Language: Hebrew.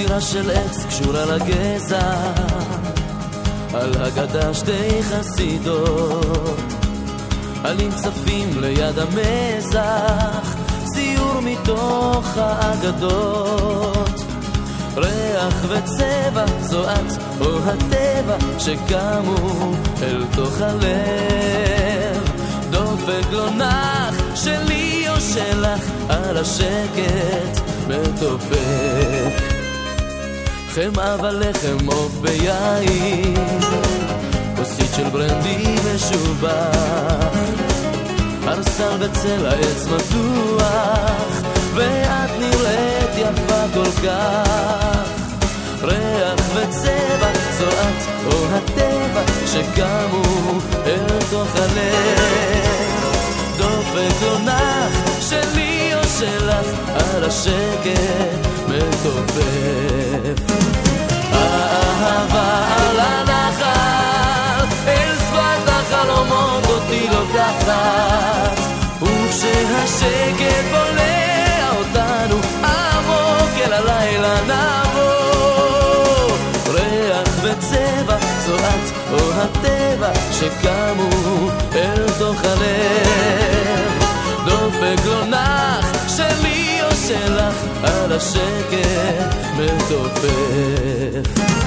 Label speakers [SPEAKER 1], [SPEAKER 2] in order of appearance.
[SPEAKER 1] שירה של עץ קשורה לגזע, על הגדה שתי חסידות, עלים צפים ליד המזח, ציור מתוך האגדות. ריח וצבע זו את או הטבע שקמו אל תוך הלב, דופק לא נח שלי או שלך על השקט מתופף. חמאה ולחם עוף ביין, כוסית של ברנדי משובח, הרסל בצל העץ מתוח, ואת נראית יפה כל כך. ריח וצבע זו את או הטבע שקמו אל תוך הלב, דופק לא נח שלי או שלך על השקט מתופף. האהבה על הנחל אל שפת החלומות אותי לוקחת, וכשהשקט בולע אותנו עמוק אל הלילה נבוא. ריח וצבע זו את או הטבע שקמו אל תוך הלב, דופק לא נח שלי או שלך על השקט מתופף.